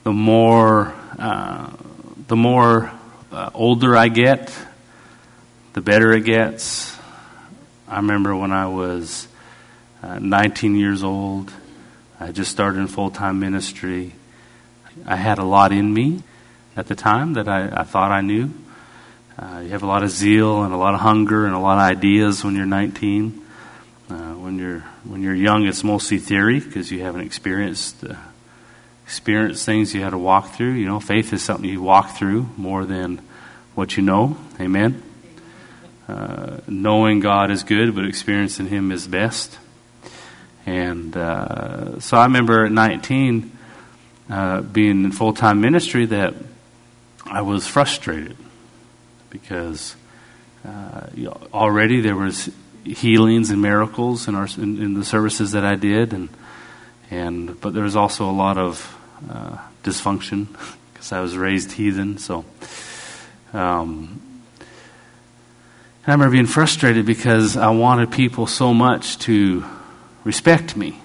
the more older I get, the better it gets. I remember when I was 19 years old, I just started in full-time ministry. I had a lot in me at the time that I thought I knew. You have a lot of zeal and a lot of hunger and a lot of ideas when you're 19. When you're young, it's mostly theory because you haven't experienced things you had to walk through. You know, faith is something you walk through more than what you know. Amen. Knowing God is good, but experiencing Him is best. And so I remember at 19 being in full-time ministry that I was frustrated because already there was healings and miracles in the services that I did, but there was also a lot of dysfunction because I was raised heathen. So and I remember being frustrated because I wanted people so much to respect me,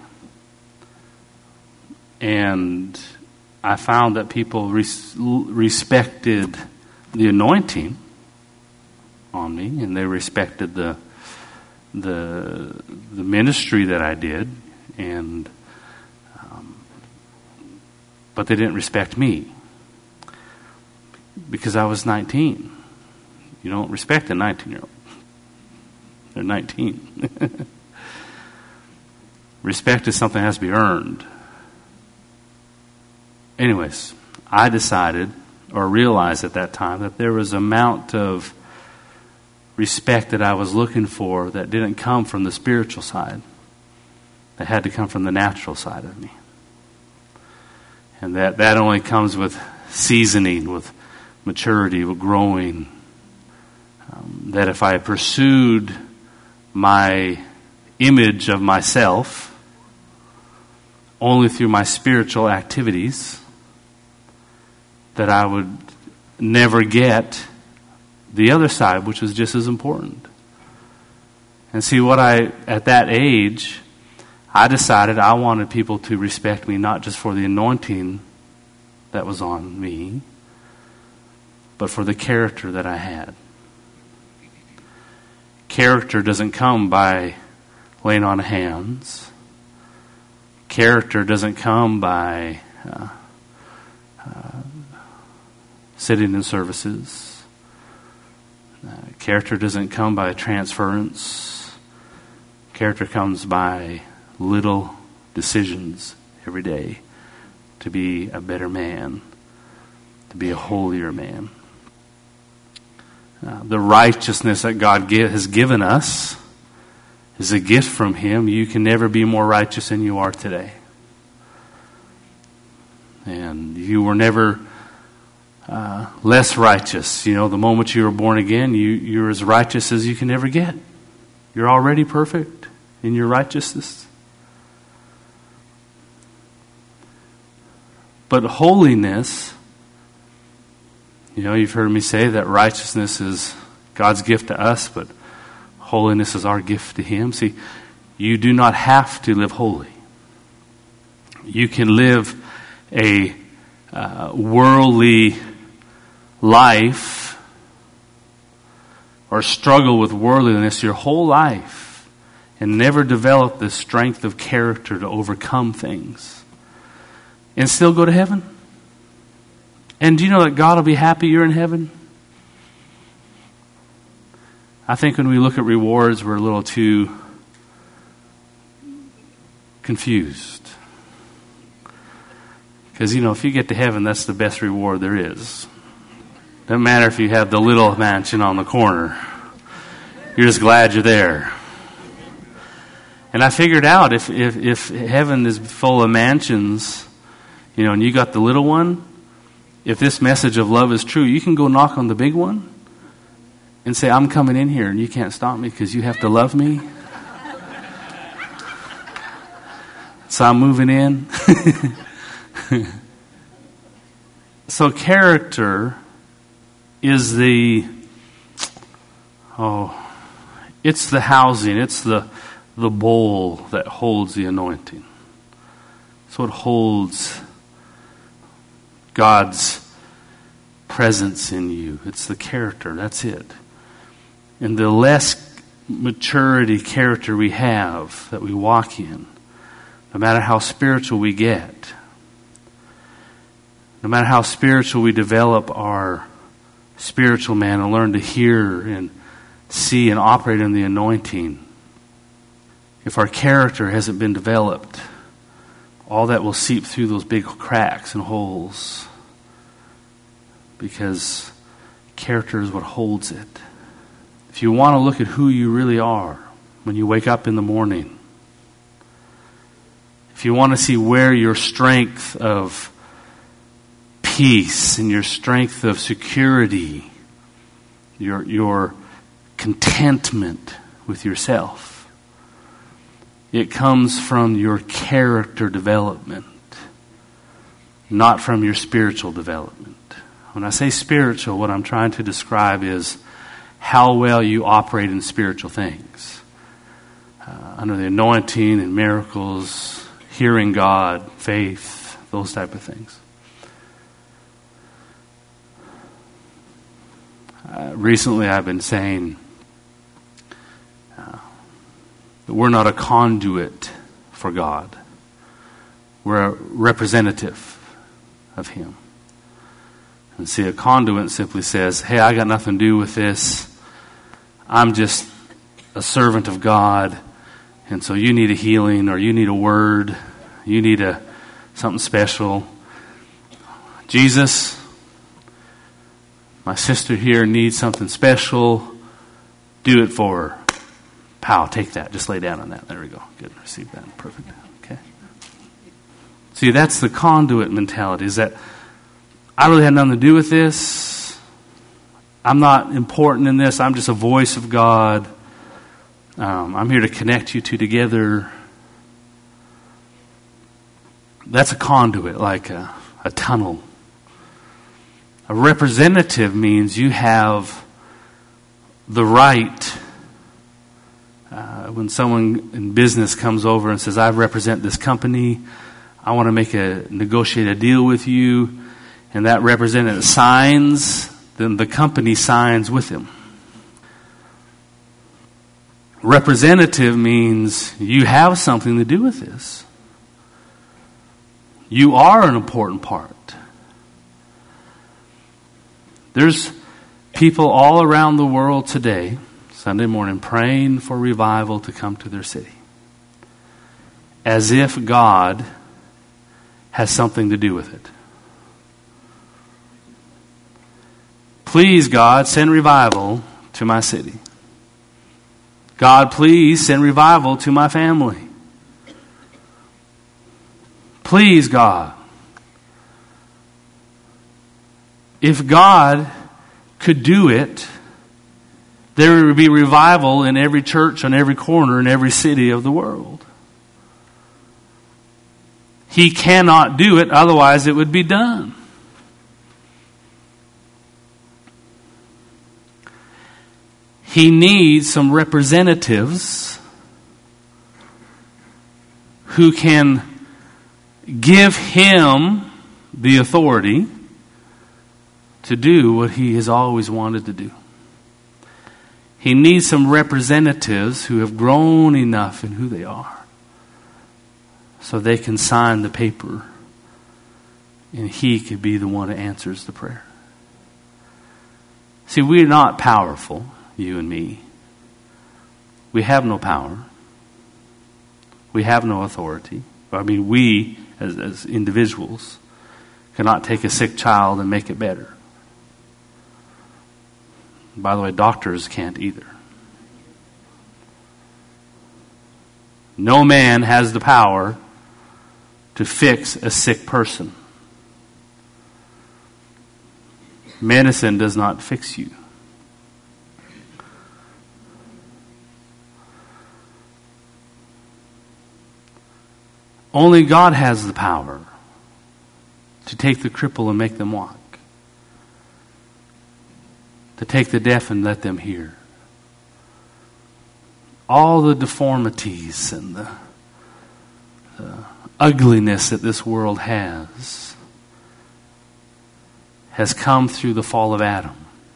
and I found that people respected the anointing on me, and they respected the ministry that I did, but they didn't respect me because I was 19. You don't respect a 19-year-old. They're 19. Respect is something that has to be earned. Anyways, I decided or realized at that time that there was an amount of respect that I was looking for that didn't come from the spiritual side. That had to come from the natural side of me. And that only comes with seasoning, with maturity, with growing. That if I pursued my image of myself only through my spiritual activities, that I would never get the other side, which was just as important. And see, at that age, I decided I wanted people to respect me not just for the anointing that was on me, but for the character that I had. Character doesn't come by laying on hands. Character doesn't come by sitting in services. Character doesn't come by transference. Character comes by little decisions every day to be a better man, to be a holier man. The righteousness that God has given us is a gift from Him. You can never be more righteous than you are today. And you were never less righteous. You know, the moment you were born again, you're as righteous as you can ever get. You're already perfect in your righteousness. But holiness, you know, you've heard me say that righteousness is God's gift to us, but holiness is our gift to Him. See, you do not have to live holy. You can live a worldly life or struggle with worldliness your whole life and never develop the strength of character to overcome things and still go to heaven. And do you know that God will be happy you're in heaven? I think when we look at rewards, we're a little too confused. Because, you know, if you get to heaven, that's the best reward there is. Doesn't matter if you have the little mansion on the corner. You're just glad you're there. And I figured out if heaven is full of mansions, you know, and you got the little one, if this message of love is true, you can go knock on the big one and say, I'm coming in here and you can't stop me because you have to love me. So I'm moving in. So character is it's the housing, it's the bowl that holds the anointing. So it holds God's presence in you. It's the character. That's it. And the less maturity character we have that we walk in, no matter how spiritual we get, no matter how spiritual we develop our spiritual man and learn to hear and see and operate in the anointing, if our character hasn't been developed, all that will seep through those big cracks and holes, because character is what holds it. If you want to look at who you really are when you wake up in the morning, if you want to see where your strength of peace and your strength of security, your contentment with yourself, it comes from your character development, not from your spiritual development. When I say spiritual, what I'm trying to describe is how well you operate in spiritual things. Under the anointing and miracles, hearing God, faith, those type of things. Recently I've been saying that we're not a conduit for God. We're a representative of Him. And see, a conduit simply says, hey, I got nothing to do with this. I'm just a servant of God. And so you need a healing, or you need a word. You need something special. Jesus, my sister here needs something special. Do it for her. Pow, take that. Just lay down on that. There we go. Good. Receive that. Perfect. Okay. See, that's the conduit mentality, is that I really had nothing to do with this. I'm not important in this. I'm just a voice of God. I'm here to connect you two together. That's a conduit, like a tunnel. A representative means you have the right. When someone in business comes over and says, I represent this company, I want to negotiate a deal with you, and that representative signs, then the company signs with him. Representative means you have something to do with this. You are an important part. There's people all around the world today, Sunday morning, praying for revival to come to their city, as if God has something to do with it. Please, God, send revival to my city. God, please send revival to my family. Please, God. If God could do it, there would be revival in every church, on every corner, in every city of the world. He cannot do it, otherwise it would be done. He needs some representatives who can give him the authority to do what he has always wanted to do. He needs some representatives who have grown enough in who they are so they can sign the paper and he could be the one who answers the prayer. See, we're not powerful, you and me. We have no power. We have no authority. I mean, we, as individuals, cannot take a sick child and make it better. By the way, doctors can't either. No man has the power to fix a sick person. Medicine does not fix you. Only God has the power to take the cripple and make them walk. To take the deaf and let them hear. All the deformities and the ugliness that this world has has come through the fall of Adam.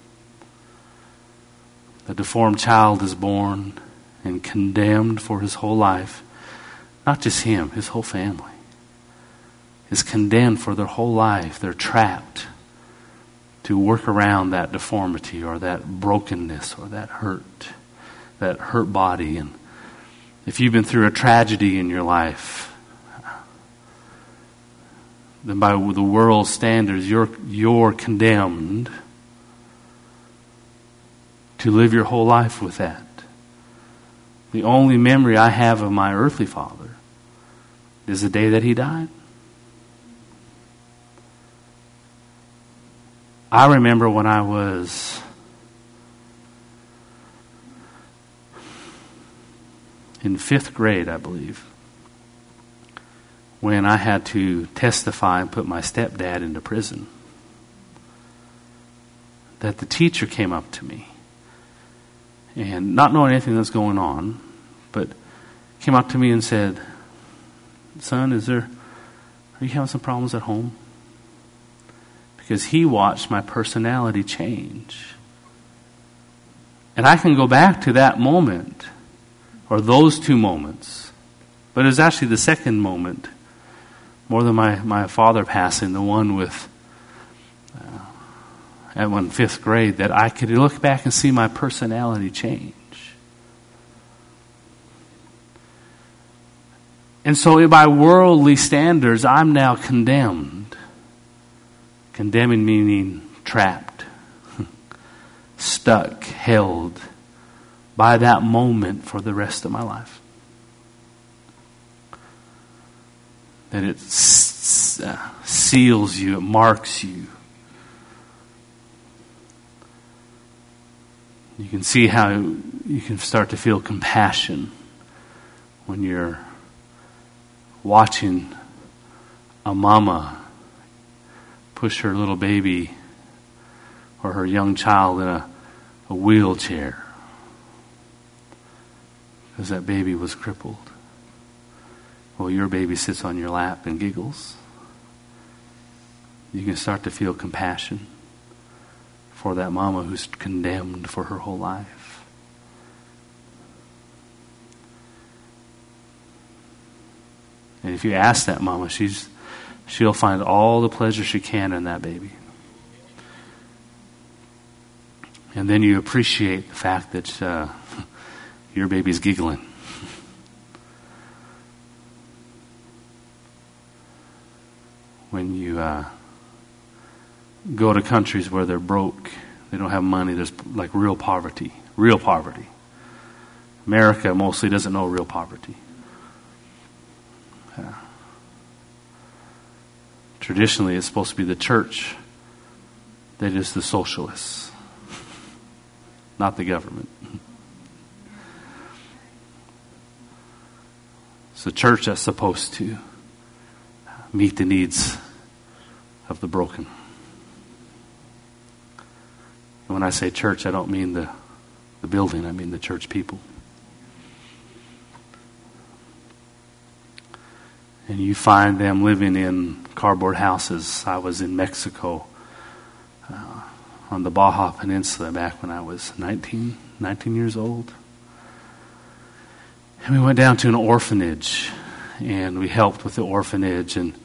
The deformed child is born and condemned for his whole life. Not just him, his whole family is condemned for their whole life. They're trapped to work around that deformity or that brokenness or that hurt body. And if you've been through a tragedy in your life, then by the world's standards, you're condemned to live your whole life with that. The only memory I have of my earthly father is the day that he died. I remember when I was in 5th grade, I believe, when I had to testify and put my stepdad into prison, that the teacher came up to me, and not knowing anything that's going on, but came up to me and said, "Son, are you having some problems at home?" Because he watched my personality change. And I can go back to that moment, or those two moments, but it was actually the second moment, more than my father passing, the one with at 5th grade, that I could look back and see my personality change. And so by worldly standards, I'm now condemned. Condemning meaning trapped, stuck, held by that moment for the rest of my life. That it seals you, it marks you. You can see how you can start to feel compassion when you're watching a mama push her little baby or her young child in a wheelchair because that baby was crippled. Well, your baby sits on your lap and giggles. You can start to feel compassion for that mama who's condemned for her whole life. And if you ask that mama, she'll find all the pleasure she can in that baby. And then you appreciate the fact that your baby's giggling. When you go to countries where they're broke, they don't have money, there's like real poverty. Real poverty. America mostly doesn't know real poverty. Traditionally, it's supposed to be the church that is the socialists, not the government. It's the church that's supposed to meet the needs of the broken. And when I say church, I don't mean the building, I mean the church people. And you find them living in cardboard houses. I was in Mexico on the Baja Peninsula back when I was 19 years old. And we went down to an orphanage, and we helped with the orphanage, and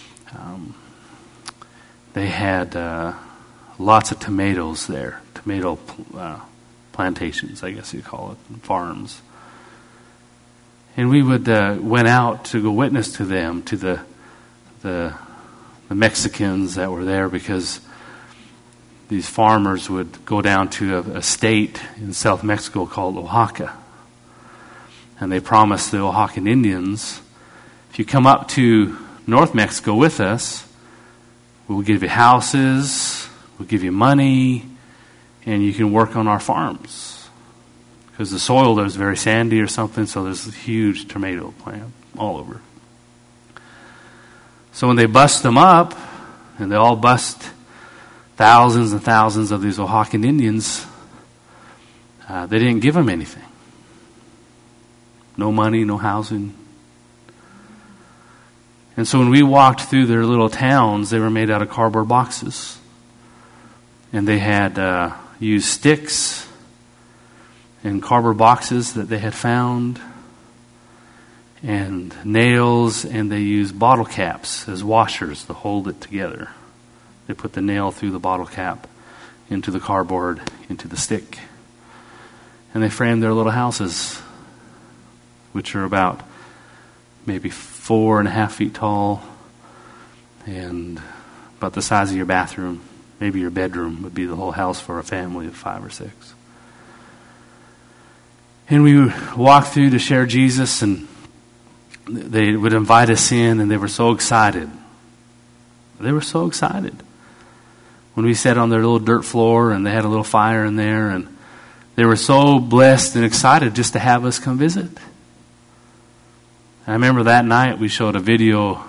they had lots of tomatoes there, tomato plantations, I guess you call it, farms. And we would went out to go witness to them, to the Mexicans that were there, because these farmers would go down to a state in South Mexico called Oaxaca. And they promised the Oaxacan Indians, if you come up to North Mexico with us, we'll give you houses, we'll give you money, and you can work on our farms. Because the soil there is very sandy or something, so there's a huge tomato plant all over. So when they bust them up, and they all bust thousands and thousands of these Oaxacan Indians, they didn't give them anything. No money, no housing. And so when we walked through their little towns, they were made out of cardboard boxes. And they had used sticks and cardboard boxes that they had found and nails, and they used bottle caps as washers to hold it together. They put the nail through the bottle cap, into the cardboard, into the stick. And they framed their little houses, which are about maybe 4.5 feet tall and about the size of your bathroom. Maybe your bedroom would be the whole house for a family of 5 or 6. And we would walk through to share Jesus, and they would invite us in, and they were so excited. They were so excited. When we sat on their little dirt floor, and they had a little fire in there, and they were so blessed and excited just to have us come visit. And I remember that night we showed a video,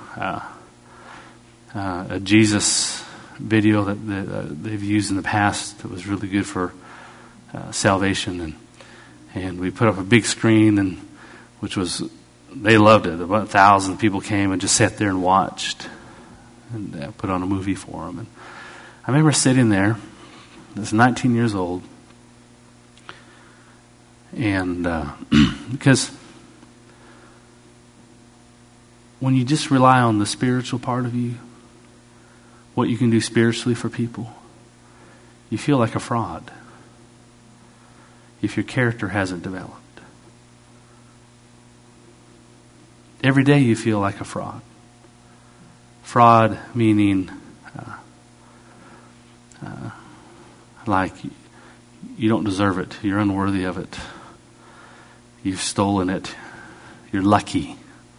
a Jesus video that they've used in the past that was really good for salvation, and we put up a big screen, and which was, they loved it. About 1,000 people came and just sat there and watched, and put on a movie for them. And I remember sitting there. I was 19 years old, and because when you just rely on the spiritual part of you, what you can do spiritually for people, you feel like a fraud if your character hasn't developed. Every day you feel like a fraud. Fraud meaning like you don't deserve it. You're unworthy of it. You've stolen it. You're lucky.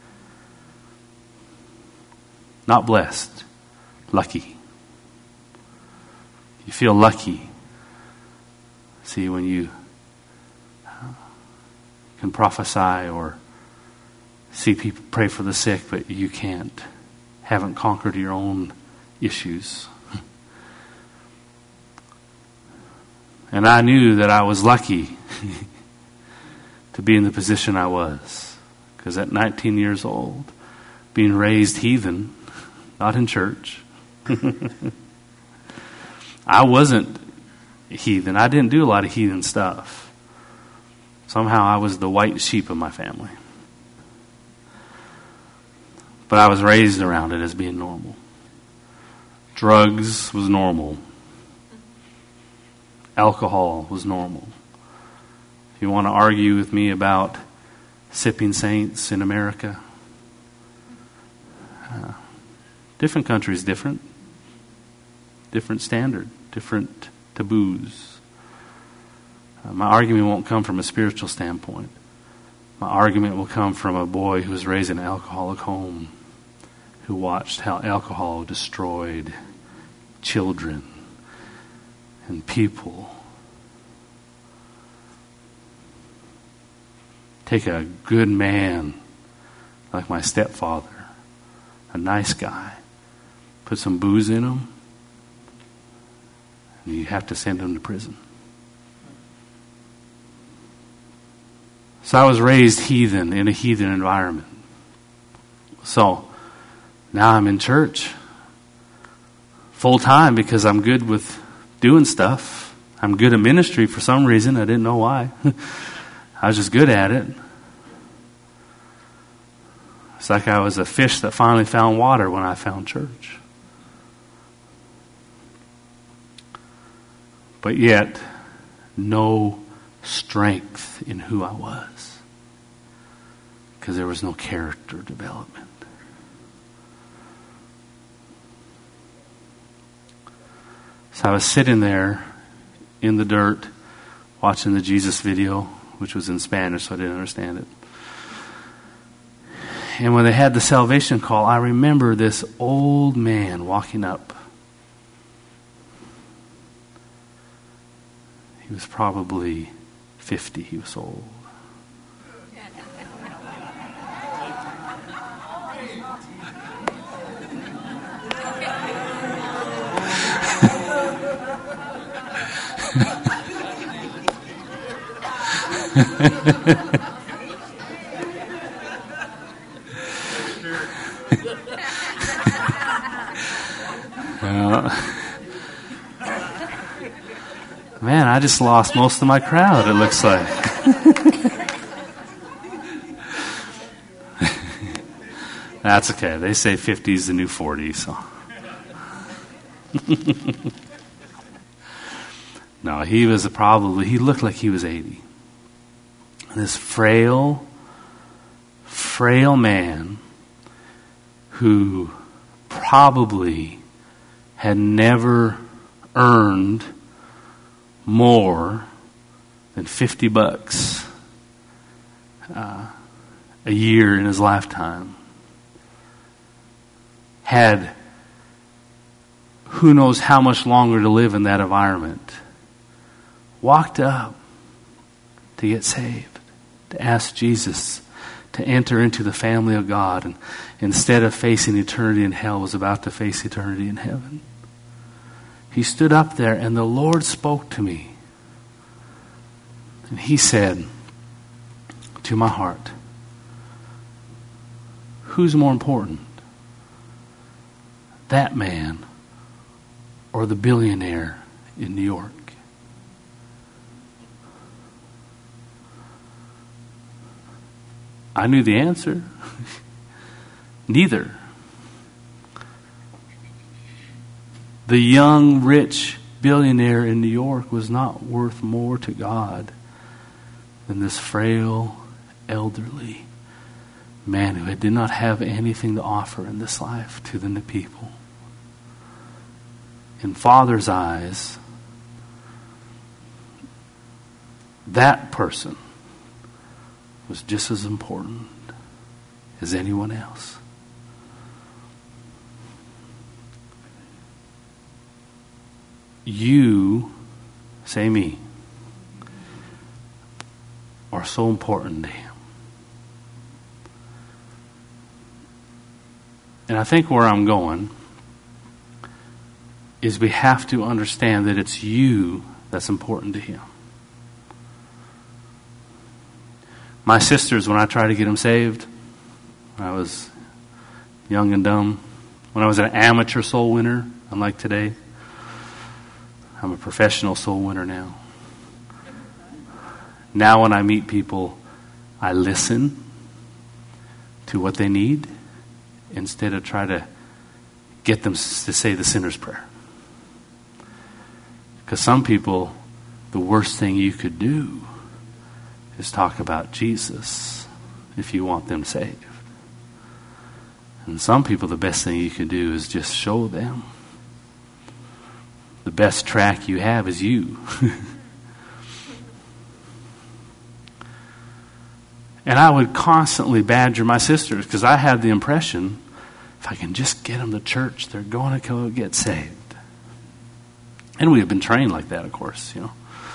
Not blessed. Lucky. You feel lucky. See, when you can prophesy or see people pray for the sick, but you can't. Haven't conquered your own issues. And I knew that I was lucky to be in the position I was. Because at 19 years old, being raised heathen, not in church, I wasn't heathen. I didn't do a lot of heathen stuff. Somehow I was the white sheep of my family. But I was raised around it as being normal. Drugs was normal. Alcohol was normal. If you want to argue with me about sipping saints in America, different countries, different standard, different taboos. My argument won't come from a spiritual standpoint. My argument will come from a boy who was raised in an alcoholic home, who watched how alcohol destroyed children and people. Take a good man like my stepfather, a nice guy, put some booze in him, and you have to send him to prison. So I was raised heathen in a heathen environment. So now I'm in church full time because I'm good with doing stuff. I'm good at ministry for some reason. I didn't know why. I was just good at it. It's like I was a fish that finally found water when I found church. But yet, no strength in who I was. Because there was no character development. So I was sitting there in the dirt watching the Jesus video, which was in Spanish, so I didn't understand it. And when they had the salvation call, I remember this old man walking up. He was probably 50. He was old. Man, I just lost most of my crowd, it looks like. That's okay. They say 50 is the new 40, so. No, he looked like he was 80. This frail man who probably had never earned more than $50 a year in his lifetime, had who knows how much longer to live in that environment, walked up to get saved, to ask Jesus to enter into the family of God, and instead of facing eternity in hell, was about to face eternity in heaven. He stood up there and the Lord spoke to me. And he said to my heart, who's more important? That man or the billionaire in New York? I knew the answer. Neither. The young, rich billionaire in New York was not worth more to God than this frail, elderly man who did not have anything to offer in this life to the people. In Father's eyes, that person was just as important as anyone else. You, say me, are so important to him. And I think where I'm going is we have to understand that it's you that's important to him. My sisters, when I tried to get them saved, when I was young and dumb, when I was an amateur soul winner, unlike today, I'm a professional soul winner now. Now when I meet people, I listen to what they need instead of try to get them to say the sinner's prayer. Because some people, the worst thing you could do is talk about Jesus if you want them saved. And some people, the best thing you can do is just show them. The best track you have is you. And I would constantly badger my sisters because I had the impression if I can just get them to church, they're going to go get saved. And we have been trained like that, of course, you know.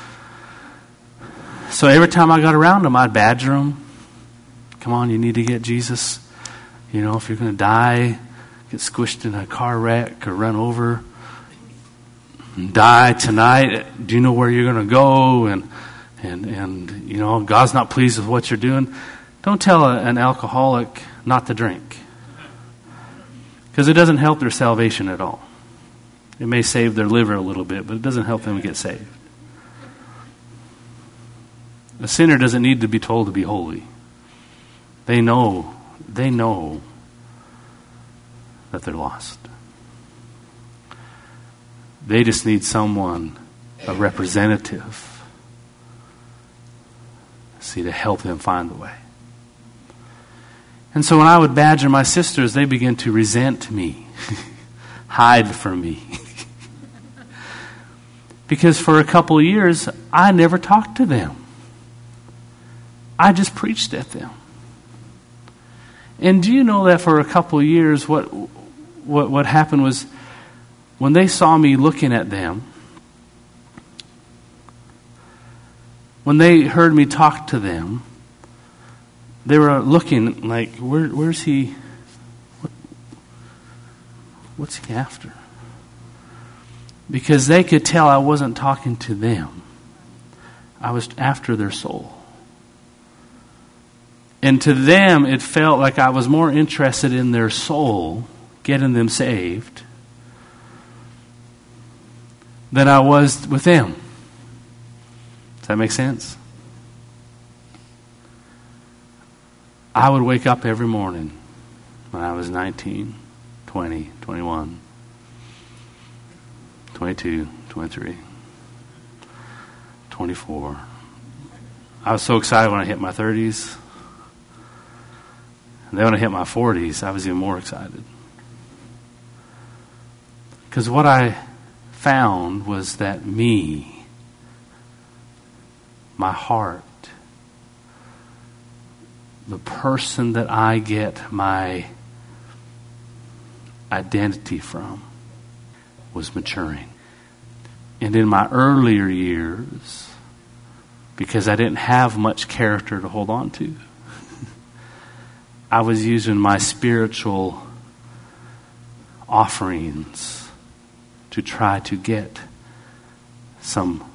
So every time I got around them, I'd badger them. Come on, you need to get Jesus. You know, if you're going to die, get squished in a car wreck or run over, and die tonight, do you know where you're going to go? And you know, God's not pleased with what you're doing. Don't tell an alcoholic not to drink. Because it doesn't help their salvation at all. It may save their liver a little bit, but it doesn't help them get saved. A sinner doesn't need to be told to be holy. They know that they're lost. They just need someone, a representative, to help them find the way. And so when I would badger my sisters, they began to resent me, hide from me. Because for a couple of years, I never talked to them. I just preached at them. And do you know that for a couple of years, what happened was when they saw me looking at them, when they heard me talk to them, they were looking like, where's he? What's he after? Because they could tell I wasn't talking to them. I was after their soul. And to them, it felt like I was more interested in their soul, getting them saved, than I was with them. Does that make sense? I would wake up every morning when I was 19, 20, 21, 22, 23, 24. I was so excited when I hit my 30s. And then when I hit my 40s, I was even more excited. Because what I found was that me, my heart, the person that I get my identity from, was maturing. And in my earlier years, because I didn't have much character to hold on to, I was using my spiritual offerings to try to get some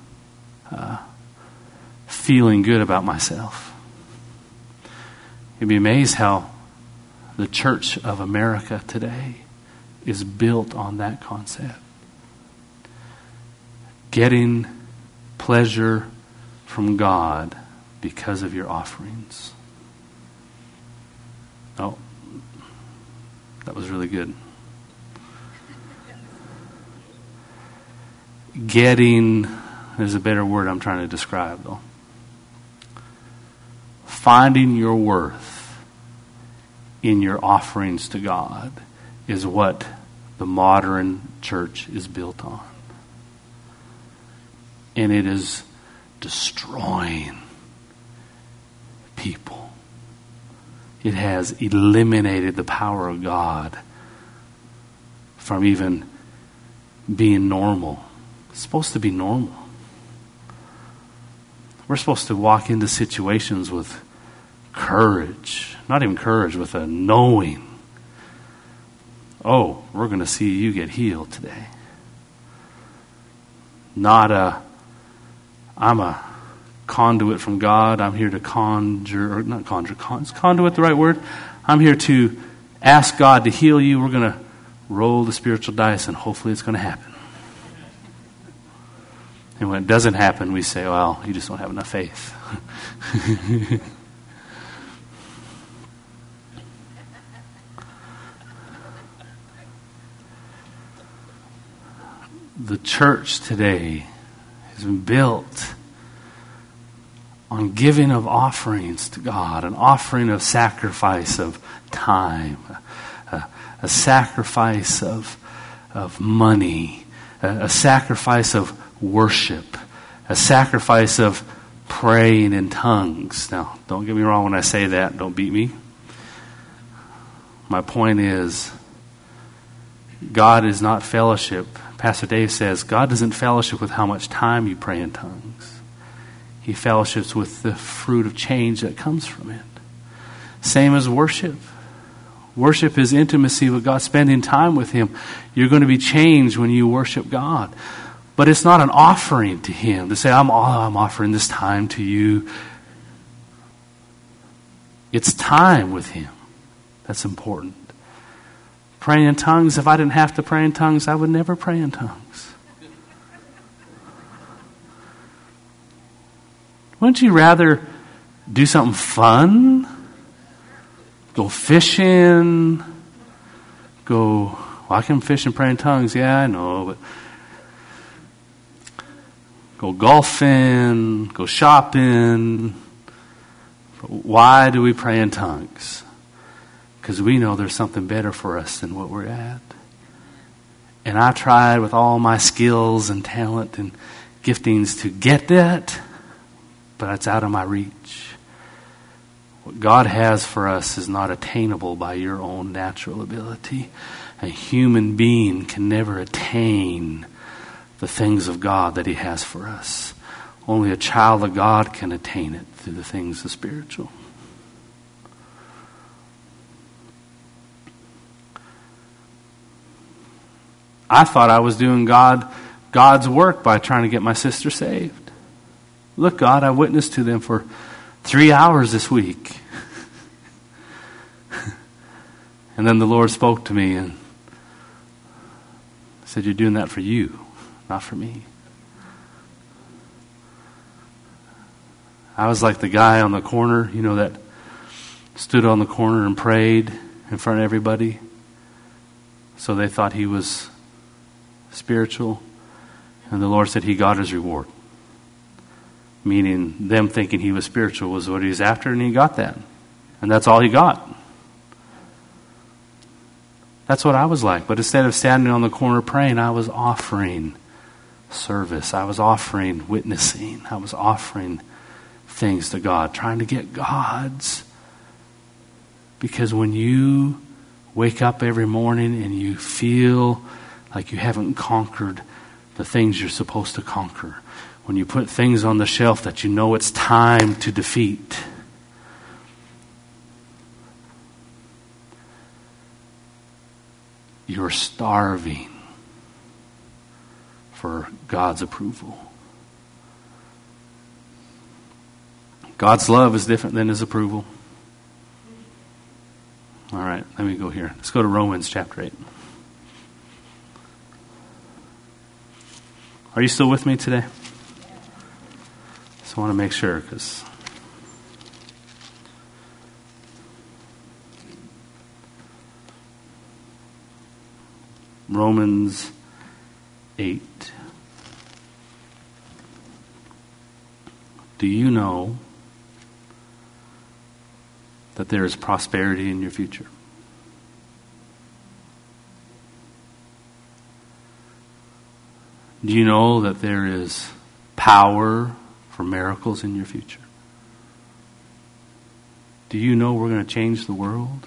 feeling good about myself. You'd be amazed how the Church of America today is built on that concept. Getting pleasure from God because of your offerings. Oh, that was really good. Getting, there's a better word I'm trying to describe though. Finding your worth in your offerings to God is what the modern church is built on. And it is destroying people. It has eliminated the power of God from even being normal. It's supposed to be normal. We're supposed to walk into situations with courage. Not even courage, with a knowing. Oh, we're going to see you get healed today. Not I'm a conduit from God. I'm here to is conduit the right word? I'm here to ask God to heal you. We're going to roll the spiritual dice and hopefully it's going to happen. And when it doesn't happen, we say, well, you just don't have enough faith. The church today has been built on giving of offerings to God, an offering of sacrifice of time, a sacrifice of money, a sacrifice of worship, a sacrifice of praying in tongues. Now, don't get me wrong when I say that. Don't beat me. My point is, God is not fellowship. Pastor Dave says, God doesn't fellowship with how much time you pray in tongues. He fellowships with the fruit of change that comes from it. Same as worship. Worship is intimacy with God, spending time with Him. You're going to be changed when you worship God. But it's not an offering to Him to say, I'm offering this time to you. It's time with Him that's important. Praying in tongues, if I didn't have to pray in tongues, I would never pray in tongues. Wouldn't you rather do something fun? Go fishing? I can fish and pray in tongues. Yeah, I know, but go golfing, go shopping. Why do we pray in tongues? Because we know there's something better for us than what we're at. And I tried with all my skills and talent and giftings to get that, but it's out of my reach. What God has for us is not attainable by your own natural ability. A human being can never attain the things of God that He has for us. Only a child of God can attain it through the things of spiritual. I thought I was doing God's work by trying to get my sister saved. Look, God, I witnessed to them for 3 hours this week. And then the Lord spoke to me and said, you're doing that for you, not for me. I was like the guy on the corner, that stood on the corner and prayed in front of everybody. So they thought he was spiritual. And the Lord said he got his reward. Meaning them thinking he was spiritual was what he was after, and he got that. And that's all he got. That's what I was like. But instead of standing on the corner praying, I was offering service. I was offering witnessing. I was offering things to God, trying to get God's. Because when you wake up every morning and you feel like you haven't conquered the things you're supposed to conquer, when you put things on the shelf that you know it's time to defeat, you're starving for God's approval. God's love is different than his approval. All right, let me go here. Let's go to Romans chapter 8. Are you still with me today? Just want to make sure, because Romans 8. Do you know that there is prosperity in your future? Do you know that there is power for miracles in your future? Do you know we're going to change the world?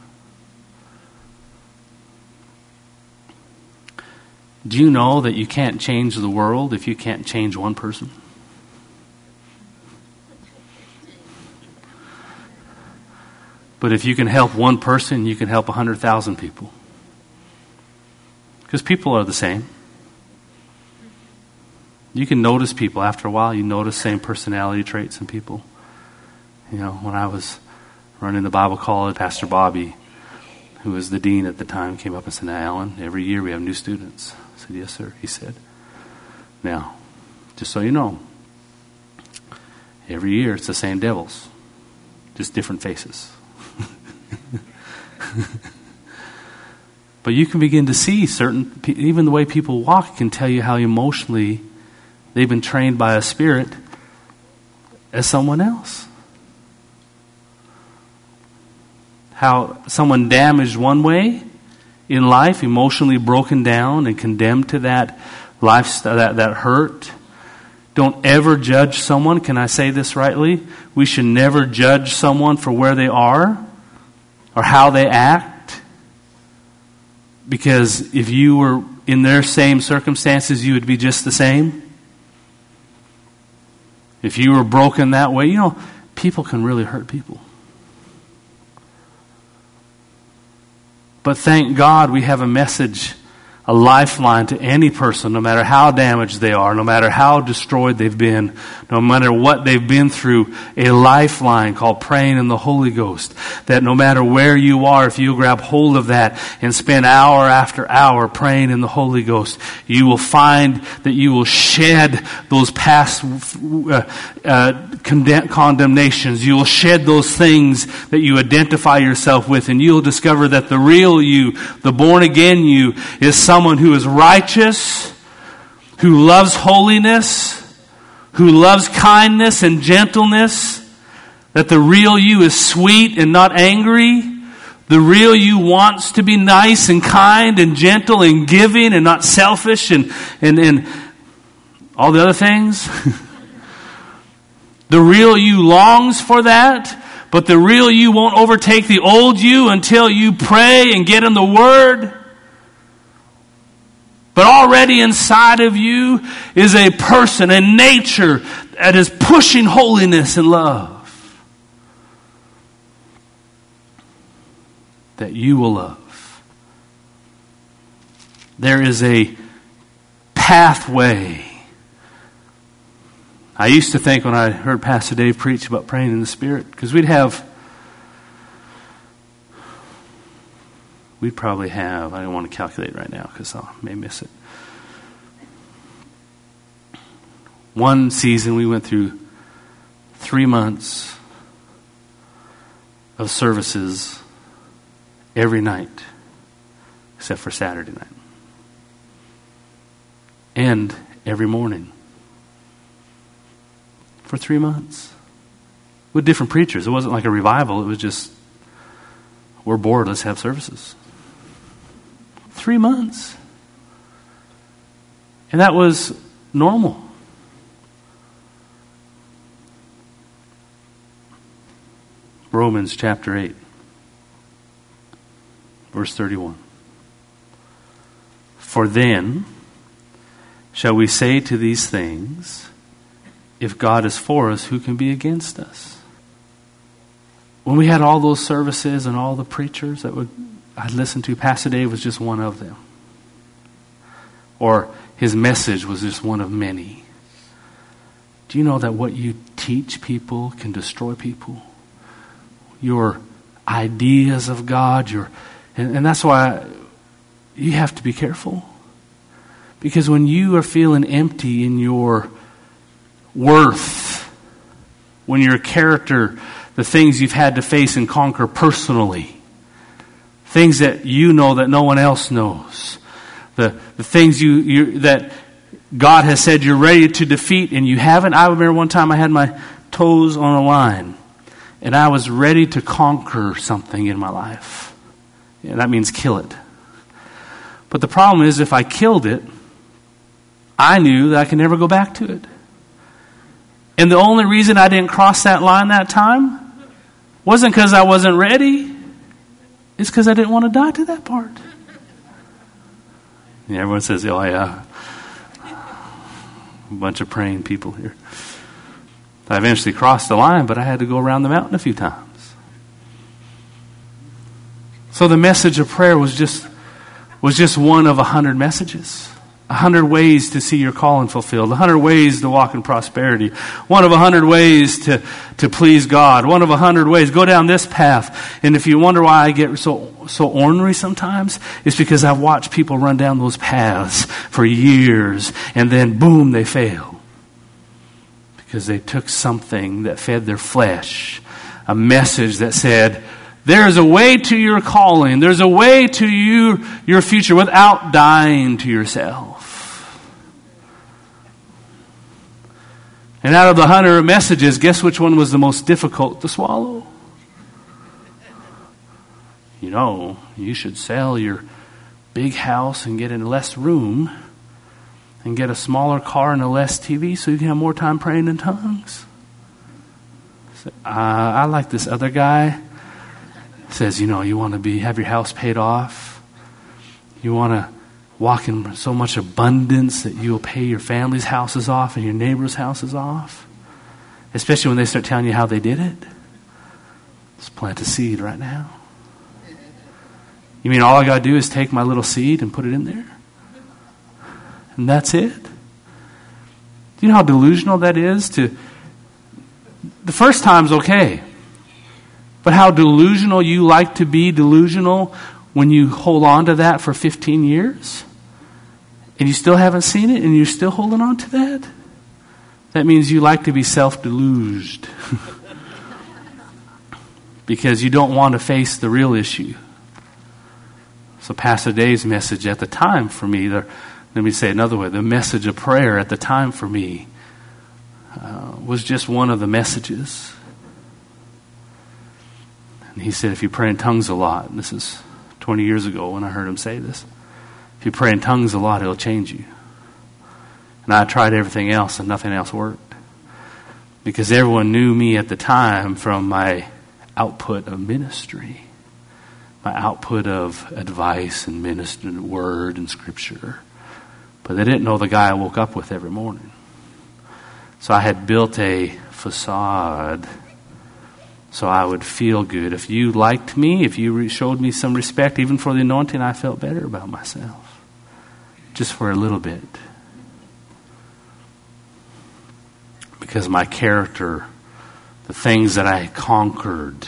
Do you know that you can't change the world if you can't change one person? But if you can help one person, you can help 100,000 people. Because people are the same. You can notice people. After a while, you notice same personality traits in people. When I was running the Bible college, Pastor Bobby, who was the dean at the time, came up and said, "Now, Alan, every year we have new students." I said, "Yes, sir." He said, "Now, just so you know, every year it's the same devils, just different faces." But you can begin to see even the way people walk can tell you how emotionally they've been trained by a spirit as someone else. How someone damaged one way in life, emotionally broken down and condemned to that lifestyle, that hurt. Don't ever judge someone. Can I say this rightly? We should never judge someone for where they are or how they act. Because if you were in their same circumstances, you would be just the same. If you were broken that way, people can really hurt people. But thank God we have a message, a lifeline to any person, no matter how damaged they are, no matter how destroyed they've been, no matter what they've been through, a lifeline called praying in the Holy Ghost. That no matter where you are, if you grab hold of that and spend hour after hour praying in the Holy Ghost, you will find that you will shed those past condemnations. You will shed those things that you identify yourself with, and you'll discover that the real you, the born again you, is someone who is righteous, who loves holiness, who loves kindness and gentleness, that the real you is sweet and not angry. The real you wants to be nice and kind and gentle and giving and not selfish and all the other things. The real you longs for that, but the real you won't overtake the old you until you pray and get in the Word. But already inside of you is a person, a nature that is pushing holiness and love. That you will love. There is a pathway. I used to think when I heard Pastor Dave preach about praying in the Spirit, because we'd probably have, I don't want to calculate right now because I may miss it. One season we went through 3 months of services every night, except for Saturday night. And every morning. For 3 months. With different preachers. It wasn't like a revival. It was just, we're bored, let's have services. 3 months. And that was normal. Romans chapter 8, verse 31. For then shall we say to these things, if God is for us, who can be against us? When we had all those services and all the preachers that I'd listen to, Pastor Dave was just one of them. Or his message was just one of many. Do you know that what you teach people can destroy people? Your ideas of God, and that's why you have to be careful. Because when you are feeling empty in your worth, when your character, the things you've had to face and conquer personally, things that you know that no one else knows, the things that God has said you're ready to defeat and you haven't. I remember one time I had my toes on a line and I was ready to conquer something in my life. Yeah, that means kill it. But the problem is if I killed it, I knew that I could never go back to it. And the only reason I didn't cross that line that time wasn't because I wasn't ready. It's because I didn't want to die to that part. Yeah, everyone says, oh yeah. A bunch of praying people here. I eventually crossed the line, but I had to go around the mountain a few times. So the message of prayer was just one of 100 messages. 100 ways to see your calling fulfilled. 100 ways to walk in prosperity. One of 100 ways to please God. One of 100 ways. Go down this path. And if you wonder why I get so ornery sometimes, it's because I've watched people run down those paths for years and then boom, they fail. Because they took something that fed their flesh. A message that said, there's a way to your calling. There's a way to your future without dying to yourself. And out of the 100 messages, guess which one was the most difficult to swallow? You know, you should sell your big house and get in less room and get a smaller car and a less TV so you can have more time praying in tongues. I like this other guy. Says, you know, you want to have your house paid off. You want to walk in so much abundance that you'll pay your family's houses off and your neighbor's houses off. Especially when they start telling you how they did it. Let's plant a seed right now. You mean all I got to do is take my little seed and put it in there? And that's it? Do you know how delusional that is? The first time's okay. But how delusional you like to be delusional when you hold on to that for 15 years and you still haven't seen it and you're still holding on to that? That means you like to be self-deluged because you don't want to face the real issue. So Pastor Dave's message at the time for me, let me say it another way, the message of prayer at the time for me was just one of the messages. And he said, if you pray in tongues a lot, and this is 20 years ago when I heard him say this, if you pray in tongues a lot, it'll change you. And I tried everything else and nothing else worked. Because everyone knew me at the time from my output of ministry, my output of advice and ministry and word and scripture. But they didn't know the guy I woke up with every morning. So I had built a facade so I would feel good. If you liked me, if you showed me some respect, even for the anointing, I felt better about myself. Just for a little bit. Because my character, the things that I conquered,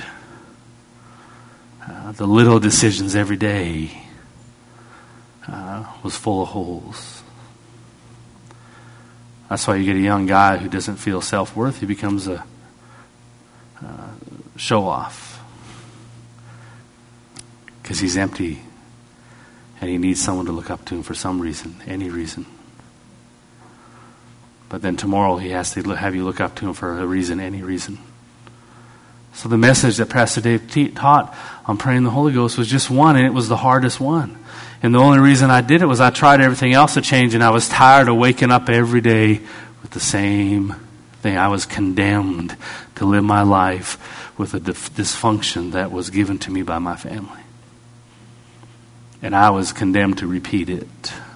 the little decisions every day, was full of holes. That's why you get a young guy who doesn't feel self-worth. He becomes a show off. Because he's empty and he needs someone to look up to him for some reason, any reason. But then tomorrow he has to have you look up to him for a reason, any reason. So the message that Pastor Dave taught on praying the Holy Ghost was just one, and it was the hardest one. And the only reason I did it was I tried everything else to change, and I was tired of waking up every day with the same thing. I was condemned to live my life with a dysfunction that was given to me by my family. And I was condemned to repeat it.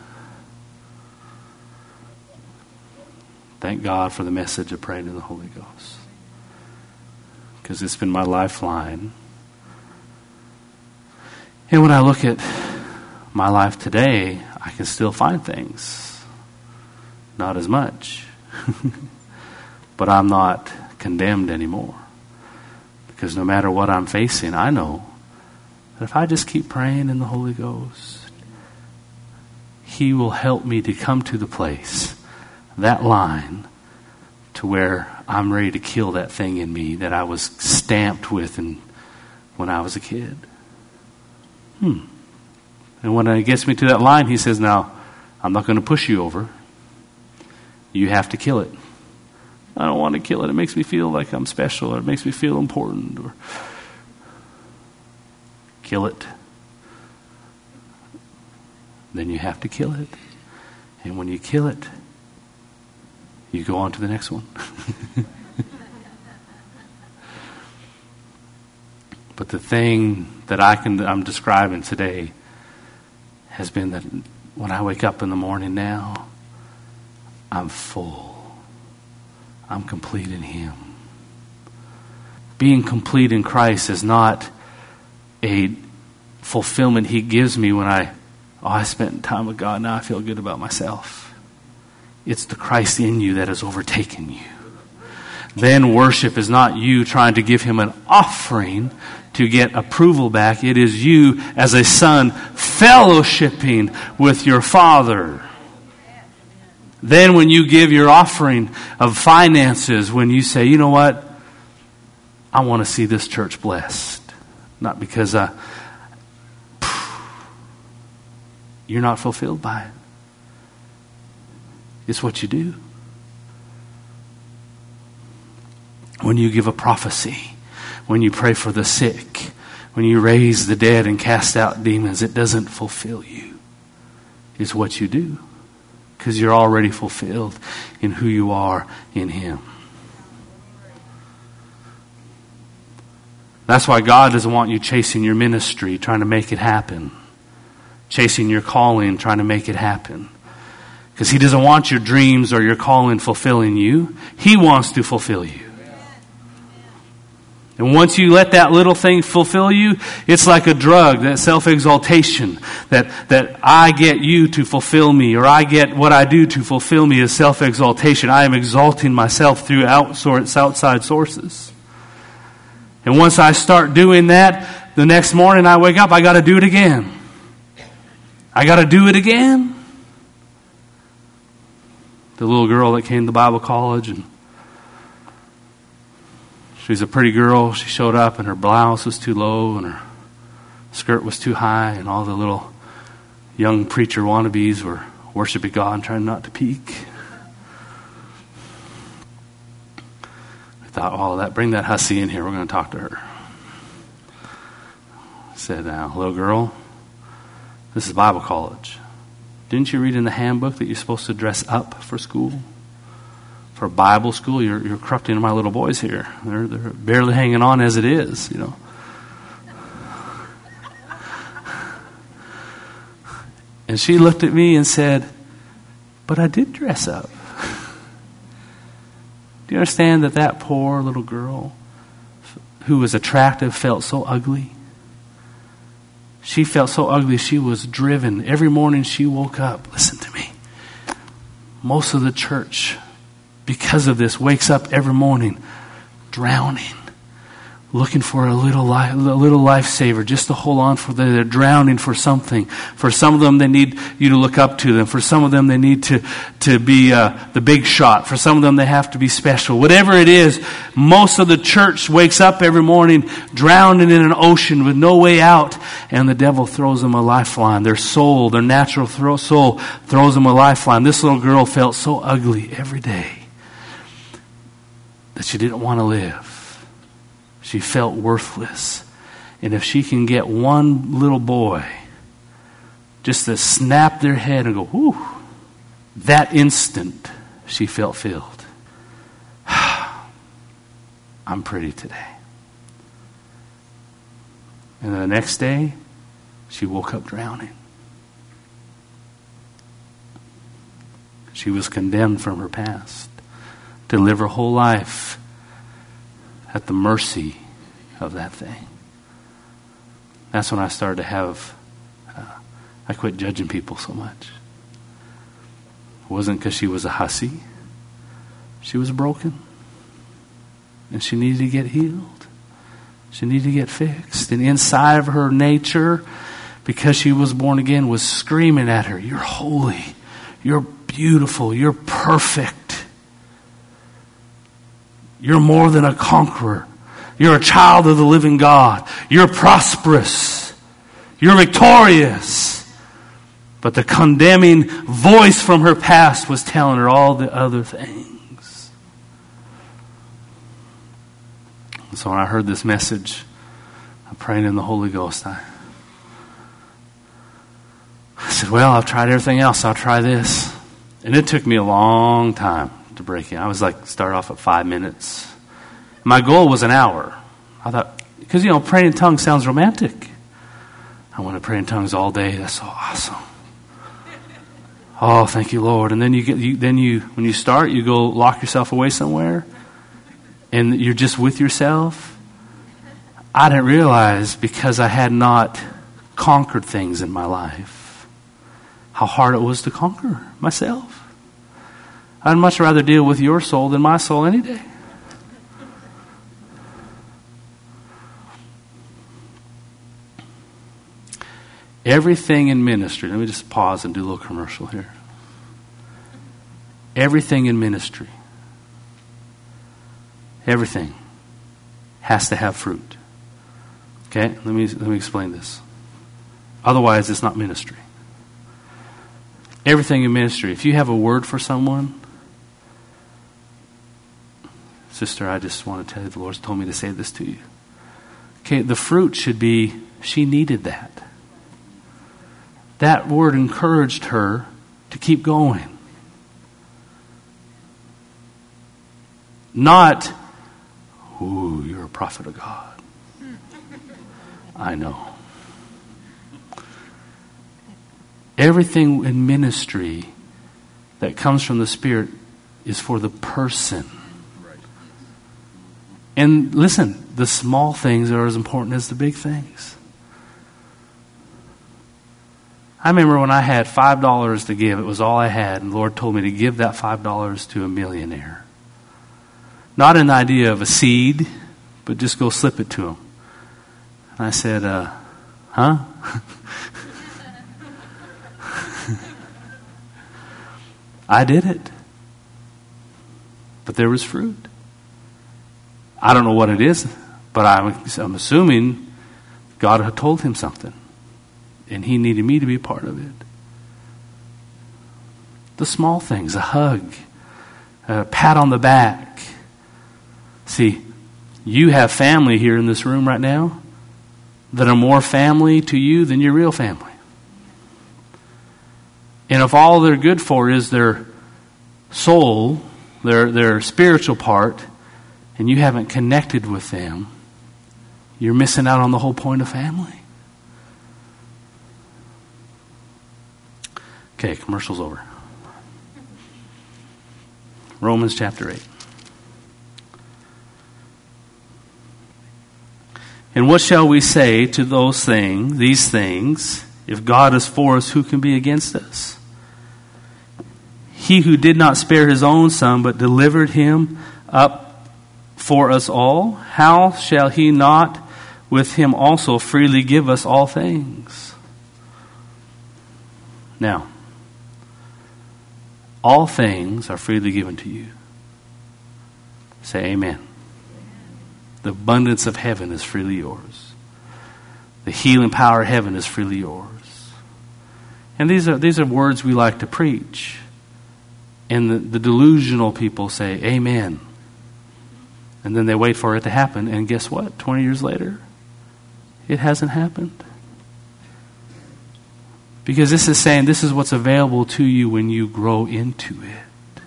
Thank God for the message of praying in the Holy Ghost. Because it's been my lifeline. And when I look at my life today, I can still find things. Not as much. But I'm not condemned anymore. Because no matter what I'm facing, I know that if I just keep praying in the Holy Ghost, He will help me to come to the place, that line, to where I'm ready to kill that thing in me that I was stamped with when I was a kid. And when it gets me to that line, He says, now, I'm not going to push you over. You have to kill it. I don't want to kill it. It makes me feel like I'm special, or it makes me feel important. Or kill it. Then you have to kill it. And when you kill it, you go on to the next one. But the thing that I'm describing today has been that when I wake up in the morning now, I'm full. I'm complete in Him. Being complete in Christ is not a fulfillment He gives me when I spent time with God, now I feel good about myself. It's the Christ in you that has overtaken you. Then worship is not you trying to give Him an offering to get approval back. It is you as a son fellowshipping with your Father. Then when you give your offering of finances, when you say, you know what, I want to see this church blessed. Not because you're not fulfilled by it. It's what you do. When you give a prophecy, when you pray for the sick, when you raise the dead and cast out demons, it doesn't fulfill you. It's what you do. Because you're already fulfilled in who you are in Him. That's why God doesn't want you chasing your ministry, trying to make it happen. Chasing your calling, trying to make it happen. Because He doesn't want your dreams or your calling fulfilling you. He wants to fulfill you. And once you let that little thing fulfill you, it's like a drug, that self-exaltation, that I get you to fulfill me, or I get what I do to fulfill me is self-exaltation. I am exalting myself through outside sources. And once I start doing that, the next morning I wake up, I got to do it again. I got to do it again. The little girl that came to Bible college, and she's a pretty girl. She showed up and her blouse was too low and her skirt was too high, and all the little young preacher wannabes were worshiping God and trying not to peek. I thought, bring that hussy in here. We're going to talk to her. I said, now, little girl, this is Bible college. Didn't you read in the handbook that you're supposed to dress up for school? For Bible school? You're corrupting my little boys here. They're barely hanging on as it is, you know. And she looked at me and said, but I did dress up. Do you understand that poor little girl who was attractive felt so ugly? She felt so ugly she was driven. Every morning she woke up. Listen to me. Most of the church, because of this, wakes up every morning drowning looking for a little lifesaver just to hold on for. They're drowning for something. For some of them, they need you to look up to them. For some of them, they need to be the big shot. For some of them, they have to be special. Whatever it is, most of the church wakes up every morning drowning in an ocean with no way out, and the devil throws them a lifeline. Their soul, their natural soul, throws them a lifeline. This little girl felt so ugly every day that she didn't want to live. She felt worthless. And if she can get one little boy just to snap their head and go, whew, that instant she felt filled. I'm pretty today. And the next day, she woke up drowning. She was condemned from her past to live her whole life at the mercy of that thing. That's when I started to have, I quit judging people so much. It wasn't because she was a hussy. She was broken. And she needed to get healed. She needed to get fixed. And inside of her nature, because she was born again, was screaming at her, you're holy, you're beautiful, you're perfect. You're more than a conqueror. You're a child of the living God. You're prosperous. You're victorious. But the condemning voice from her past was telling her all the other things. And so when I heard this message, I'm praying in the Holy Ghost. I said, well, I've tried everything else. I'll try this. And it took me a long time to break in. I was start off at 5 minutes. My goal was an hour. I thought, because praying in tongues sounds romantic. I want to pray in tongues all day. That's so awesome. Oh, thank you, Lord. And then when you start, you go lock yourself away somewhere, and you're just with yourself. I didn't realize, because I had not conquered things in my life, how hard it was to conquer myself. I'd much rather deal with your soul than my soul any day. Everything in ministry, let me just pause and do a little commercial here. Everything in ministry, everything has to have fruit. Okay? Let me explain this. Otherwise, it's not ministry. Everything in ministry, if you have a word for someone, sister, I just want to tell you, the Lord's told me to say this to you. Okay, the fruit should be, she needed that. That word encouraged her to keep going. Not, ooh, you're a prophet of God. I know. Everything in ministry that comes from the Spirit is for the person. And listen, the small things are as important as the big things. I remember when I had $5 to give, it was all I had, and the Lord told me to give that $5 to a millionaire. Not an idea of a seed, but just go slip it to him. And I said, huh? I did it. But there was fruit. I don't know what it is, but I'm assuming God had told him something. And he needed me to be part of it. The small things, a hug, a pat on the back. See, you have family here in this room right now that are more family to you than your real family. And if all they're good for is their soul, their spiritual part, and you haven't connected with them, you're missing out on the whole point of family. Okay, commercial's over. Romans chapter 8. And what shall we say to these things? If God is for us, who can be against us? He who did not spare his own son, but delivered him up for us all, how shall he not with him also freely give us all things? Now, all things are freely given to you. Say amen. The abundance of heaven is freely yours. The healing power of heaven is freely yours. And these are words we like to preach. And the delusional people say amen. And then they wait for it to happen. And guess what? 20 years later, it hasn't happened. Because this is saying this is what's available to you when you grow into it.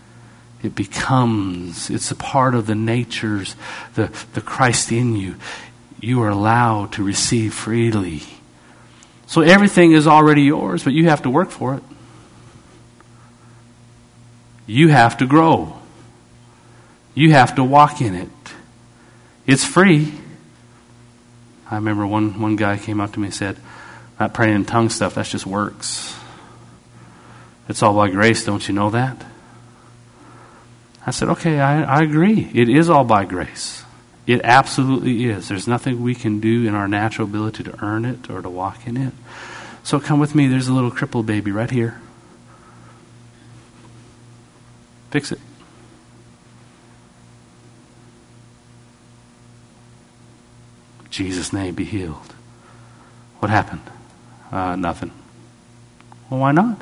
It's a part of the natures, the Christ in you. You are allowed to receive freely. So everything is already yours, but you have to work for it. You have to grow. You have to walk in it. It's free. I remember one guy came up to me and said, "That praying in tongues stuff, that's just works. It's all by grace, don't you know that?" I said, okay, I agree. It is all by grace. It absolutely is. There's nothing we can do in our natural ability to earn it or to walk in it. So come with me. There's a little crippled baby right here. Fix it. In Jesus' name, be healed. What happened? Nothing. Well, why not?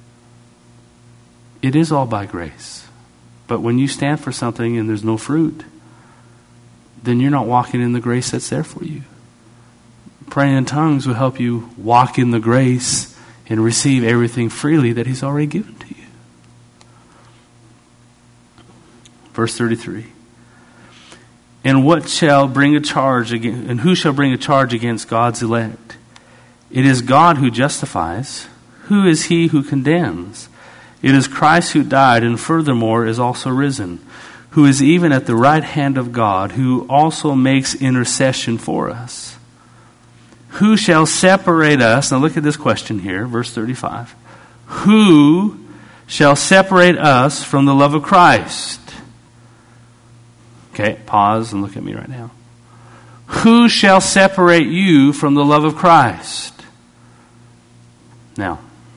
It is all by grace. But when you stand for something and there's no fruit, then you're not walking in the grace that's there for you. Praying in tongues will help you walk in the grace and receive everything freely that He's already given to you. Verse 33. And what shall bring a charge against, and who shall bring a charge against God's elect? It is God who justifies. Who is he who condemns? It is Christ who died and furthermore is also risen, who is even at the right hand of God, who also makes intercession for us. Who shall separate us? Now look at this question here, verse 35. Who shall separate us from the love of Christ? Okay, pause and look at me right now. Who shall separate you from the love of Christ? Now,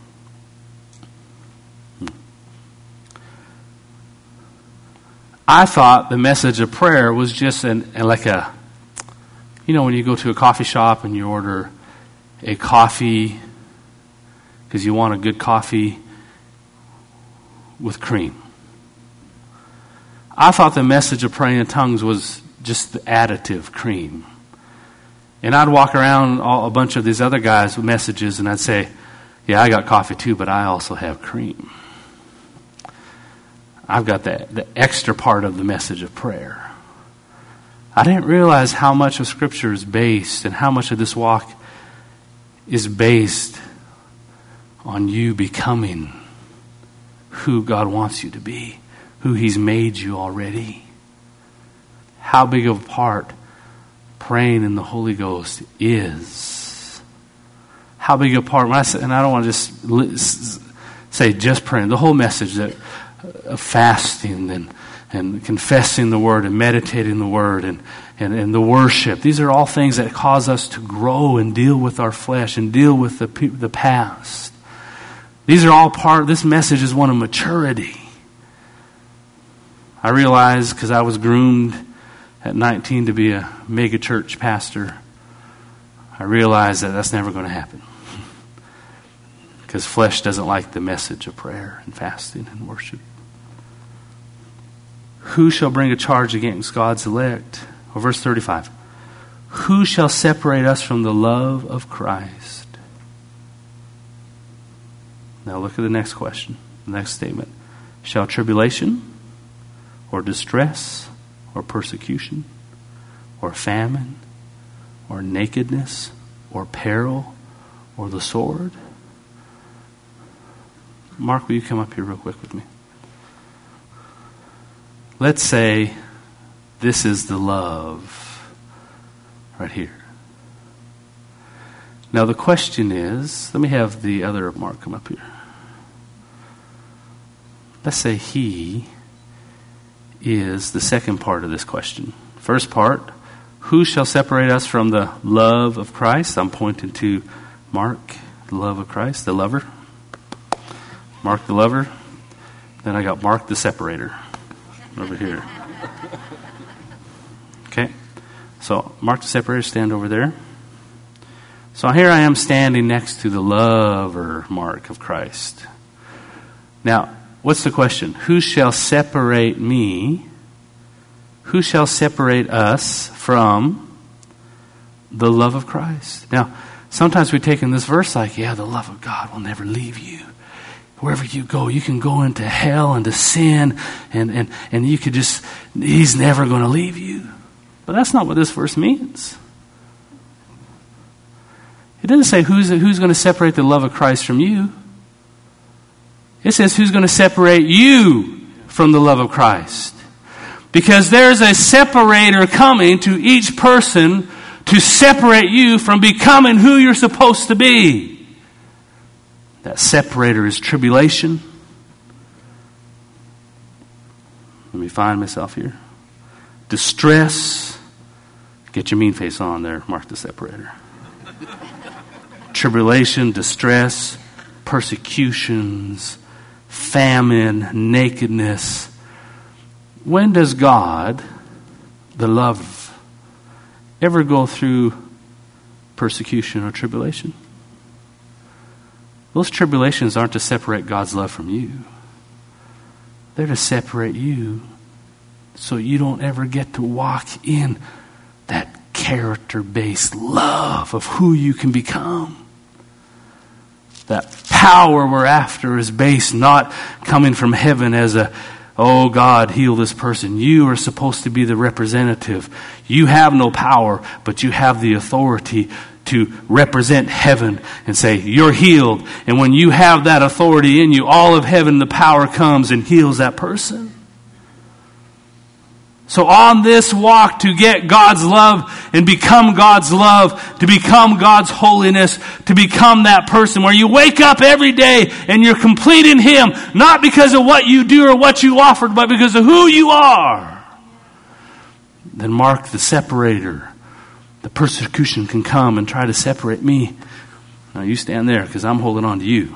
I thought the message of prayer was just like a, you know, when you go to a coffee shop and you order a coffee because you want a good coffee with cream. I thought the message of praying in tongues was just the additive cream. And I'd walk around a bunch of these other guys with messages and I'd say, yeah, I got coffee too, but I also have cream. I've got the extra part of the message of prayer. I didn't realize how much of Scripture is based and how much of this walk is based on you becoming who God wants you to be, who He's made you already. How big of a part praying in the Holy Ghost is. How big a part, when I say, and I don't want to just say just praying, the whole message that of fasting and confessing the Word and meditating the Word and the worship. These are all things that cause us to grow and deal with our flesh and deal with the past. These are all part, this message is one of maturity. I realized, because I was groomed at 19 to be a mega church pastor, I realized that that's never going to happen. Because flesh doesn't like the message of prayer and fasting and worship. Who shall bring a charge against God's elect? Or verse 35. Who shall separate us from the love of Christ? Now look at the next question, the next statement. Shall tribulation, or distress, or persecution, or famine, or nakedness, or peril, or the sword? Mark, will you come up here real quick with me? Let's say this is the love right here. Now the question is, let me have the other Mark come up here. Let's say he is the second part of this question. First part, who shall separate us from the love of Christ? I'm pointing to Mark, the love of Christ, the lover. Mark the lover. Then I got Mark the separator over here. Okay. So Mark the separator, stand over there. So here I am standing next to the lover mark of Christ. Now, what's the question? Who shall separate me? Who shall separate us from the love of Christ? Now, sometimes we take in this verse like, yeah, the love of God will never leave you. Wherever you go, you can go into hell, into sin, and you could just, he's never going to leave you. But that's not what this verse means. It doesn't say who's going to separate the love of Christ from you. It says who's going to separate you from the love of Christ. Because there's a separator coming to each person to separate you from becoming who you're supposed to be. That separator is tribulation. Let me find myself here. Distress. Get your mean face on there, Mark the separator. Tribulation, distress, persecutions, famine, nakedness. When does God, the love, ever go through persecution or tribulation? Those tribulations aren't to separate God's love from you. They're to separate you so you don't ever get to walk in that character-based love of who you can become. That power we're after is based not coming from heaven as a, oh God, heal this person. You are supposed to be the representative. You have no power, but you have the authority to represent heaven and say, you're healed. And when you have that authority in you, all of heaven, the power comes and heals that person. So on this walk to get God's love and become God's love, to become God's holiness, to become that person where you wake up every day and you're complete in Him, not because of what you do or what you offered, but because of who you are. Then Mark the separator. The persecution can come and try to separate me. Now you stand there because I'm holding on to you.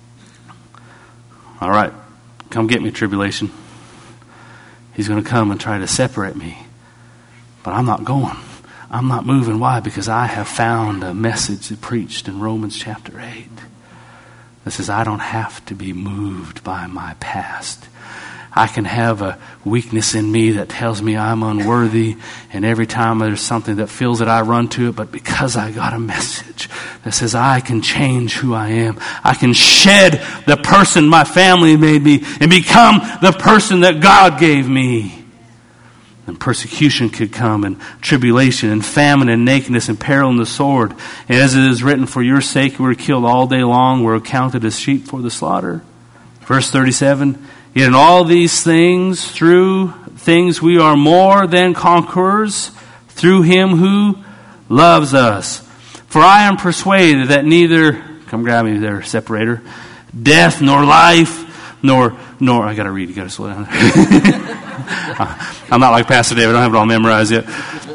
All right, come get me, tribulation. He's going to come and try to separate me. But I'm not going. I'm not moving. Why? Because I have found a message preached in Romans chapter 8 that says I don't have to be moved by my past. I can have a weakness in me that tells me I'm unworthy, and every time there's something that feels it, I run to it. But because I got a message that says I can change who I am, I can shed the person my family made me and become the person that God gave me. And persecution could come, and tribulation, and famine, and nakedness, and peril, and the sword. And as it is written, for your sake we were killed all day long, we were counted as sheep for the slaughter. Verse 37, yet in all these things, through things we are more than conquerors, through Him who loves us. For I am persuaded that neither, come grab me there, separator, death nor life, nor I gotta read, you gotta slow down. I'm not like Pastor David, I don't have it all memorized yet.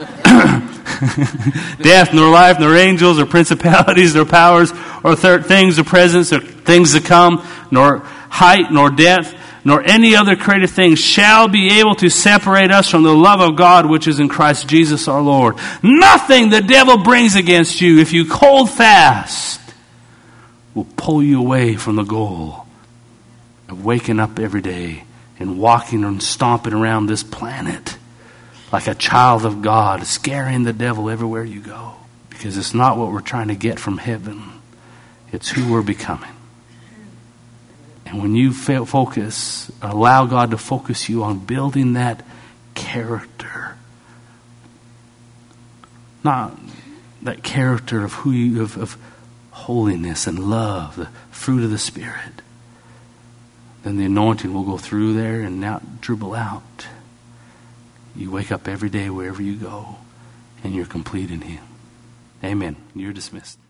Death, nor life, nor angels, or principalities, nor powers, or things of presence, or things to come, nor height, nor depth, nor any other created thing shall be able to separate us from the love of God which is in Christ Jesus our Lord. Nothing the devil brings against you, if you hold fast, will pull you away from the goal of waking up every day and walking and stomping around this planet like a child of God, scaring the devil everywhere you go. Because it's not what we're trying to get from heaven. It's who we're becoming. And when you focus, allow God to focus you on building that character. Not that character of who you, of holiness and love, the fruit of the Spirit. Then the anointing will go through there and not dribble out. You wake up every day wherever you go, and you're complete in Him. Amen. You're dismissed.